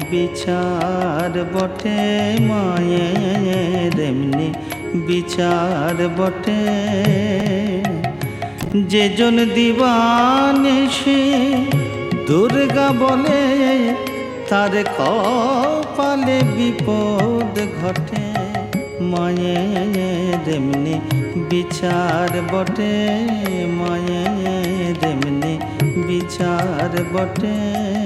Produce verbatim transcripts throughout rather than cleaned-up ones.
বিচার বটে মায়ের এমনি বিচার বটে। যেজন দিবানিশি দুর্গা বলে তার কপালে বিপদ ঘটে। মায়ের এমনি বিচার বটে মায়ের এমনি বিচার বটে।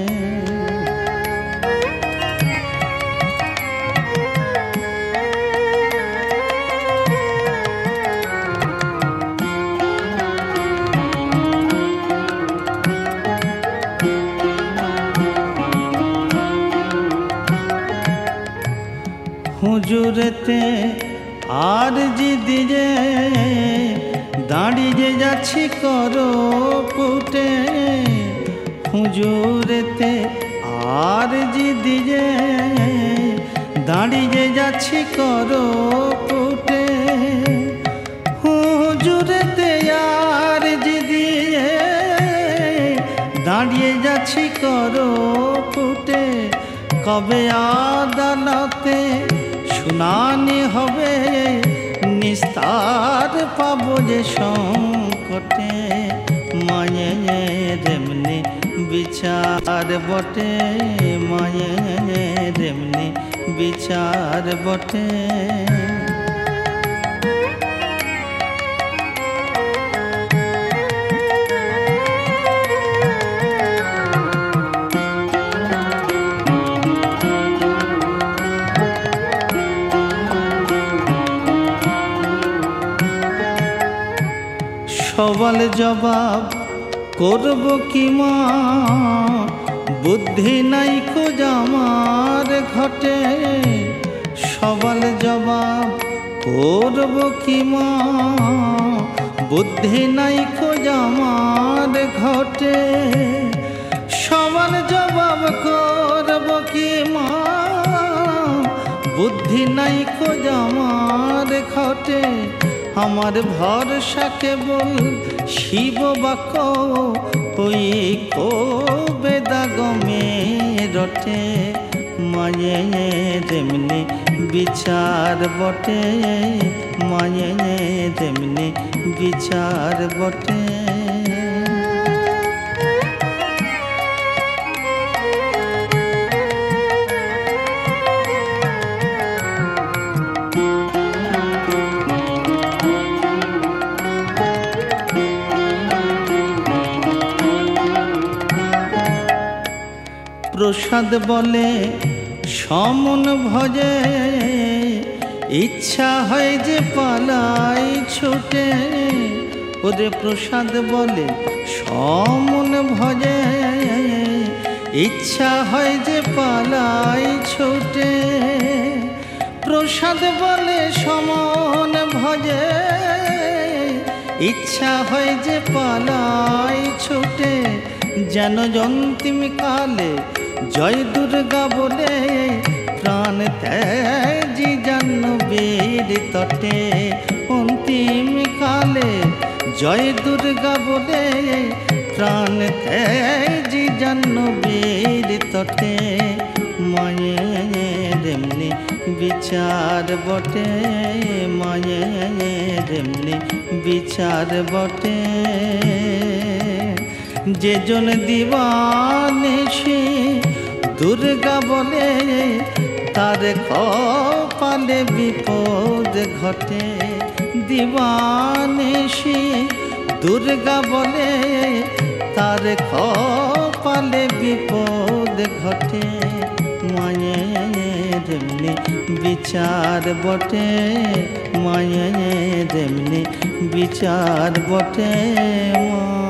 হুজুরেতে আর জিদি যে দাঁড়িয়ে যাচ্ছি করো পুটে। হুজুরেতে আর জিদি যে দাঁড়িয়ে যাচ্ছি করো পুটে। হুজুরেতে আর জিদি দাঁড়িয়ে যাচ্ছি করো পুটে। কবে আদালতে শুনানি হবে নিস্তার পাবো যে সংকটে। মায়ের এমনি বিচার বটে মায়ের এমনি বিচার বটে। সওয়াল জবাব করব কি মা বুদ্ধি নাই খোঁজ আমার ঘটে। সওয়াল জবাব করব কি মা বুদ্ধি নাই খোঁজ আমার ঘটে। সওয়াল জবাব করব কি মা বুদ্ধি নাই খোঁজ আমার ঘটে। আমার ভরসা কেবল শিব বাক্য ওই বেদাগমে রটে। মায়ের এমনি বিচার বটে মায়ের এমনি বিচার বটে। প্রসাদ বলে সমন ভজে ইচ্ছা হয় যে পালাই ছুটে। ওরে প্রসাদ বলে সমন ভজে ইচ্ছা হয় যে পালাই ছুটে। প্রসাদ বলে সমন ভজে ইচ্ছা হয় যে পালাই ছুটে। যেন অন্তিম কালে জয় দুর্গা বলে প্রাণ ত্যাজি জাহ্নবীর তটে। অন্তিম কালে জয় দুর্গা বলে প্রাণ ত্যাজি জাহ্নবীর তটে। মায়ের এমনি বিচার বটে মায়ের এমনি বিচার বটে। যেজন দিবানিশি দুর্গা বলে তার কপালে বিপদ ঘটে। দিবানিশি দুর্গা বলে তার কপালে বিপদ ঘটে। মায়ের এমনি বিচার বটে মায়ের এমনি বিচার বটে।